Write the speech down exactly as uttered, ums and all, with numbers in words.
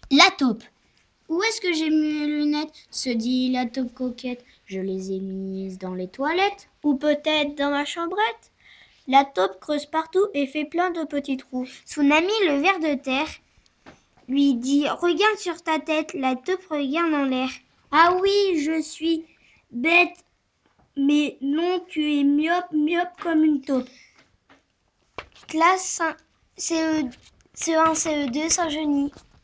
La taupe. Où est-ce que j'ai mis mes lunettes? Se dit la taupe coquette. Je les ai mises dans les toilettes. Ou peut-être dans ma chambrette. La taupe creuse partout et fait plein de petits trous. Son ami le ver de terre lui dit: regarde sur ta tête. La taupe regarde en l'air. Ah oui, je suis bête, mais non, tu es myope, myope comme une taupe. Classe C E un, C E deux, Saint-Genis.